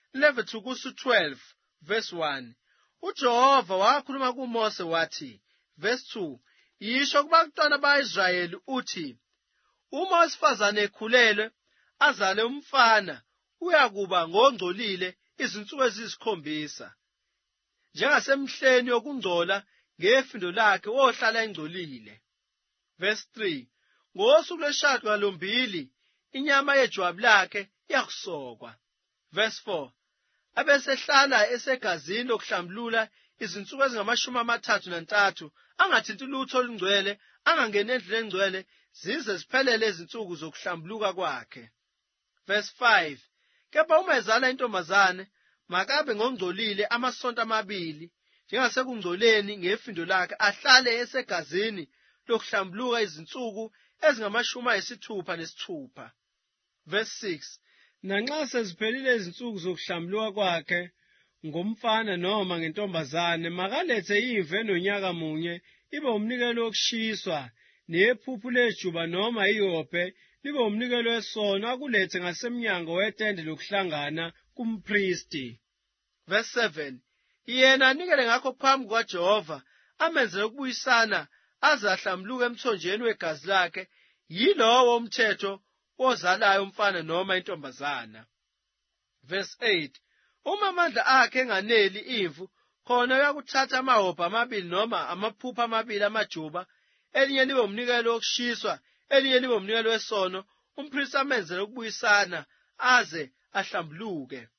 Levitikusi 12 verse 1. uJehova wakhuluma kuMose wathi, verse 2, yisho kubantwana ba-Israyeli uthi, uma owesifazane ekhulelwe azale umfana uyakuba ngongcolile izinsuku eziyisikhombisa, njengasemhleni yokungcola ngefindo lakhe wohlala engcolile. Verse 3, ngosuku lwesishiyagalombili inyama yejwabu lakhe iyakusokwa. Verse 4, abesehlala esegazini lokuhlambulula izinsuku ezingama-33, angathinti lutho olungcwele, angangeni endlini engcwele, zize ziphelele izinsuku zokuhlambuluka kwakhe. Verse 5, kepha uma ezala intombazane makabe ngongcolile amasonto 2, njengasekungcoleni ngefindo lakhe, ahlale esegazini lokuhlambuluka izinsuku ezingama-66. Verse 6, nanxa seziphelile izinsuku zokuhlambuluka kwakhe ngomfana noma ngentombazane, makalethe imvu nonyaka munye ibe umnikelo wokushiswa, neyephuphu lejuba noma iyobhe libe umnikelo wesono, akulethe ngasemnyango wetende lokuhlangana kumphristi. Verse 7, yena anikele ngakho phambi kukaJehova, amenzele ukubuyisana, aze ahlambuluke emthonjeni wegazi lakhe, yilowo umthetho ozalayo umfana noma intombazana. Verse 8, uma amandla akhe enganeli imvu, khona uyakuthatha amahobha 2 noma amaphuphu 2 amajuba, elinye libe umnikelo wokushiswa, elinye libe umnikelo wesono, umphristi amenzele ukubuyisana aze ahlambuluke.